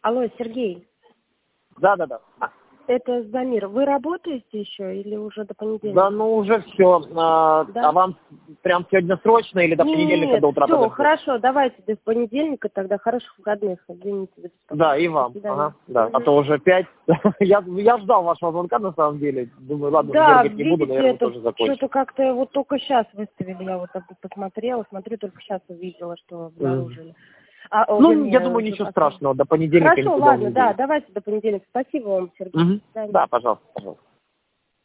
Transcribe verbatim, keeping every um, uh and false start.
Алло, Сергей. Да, да, да. Это Замир. Вы работаете еще или уже до понедельника? Да, ну уже все. А, Да? а вам прям сегодня срочно или до Нет, понедельника до утра? все, подождете? хорошо, давайте до понедельника тогда. Хороших выходных. Извините за беспокойство. Да, и До вам. свидания. Ага, да. А Мгм. то уже пять. я, я ждал вашего звонка на самом деле. Думаю, ладно, уже Да, дергать не буду, видите, наверное, это тоже закончу. что-то как-то вот только сейчас выставили, я вот так вот посмотрела, смотрю, только сейчас увидела, что Мгм. обнаружили. А, о, Ну, я вернее, думаю, уже ничего отправили. страшного. До понедельника Хорошо, никуда он ладно, не да, денется. давайте до понедельника. Спасибо вам, Сергей. Мгм. До свидания. Да, пожалуйста, пожалуйста.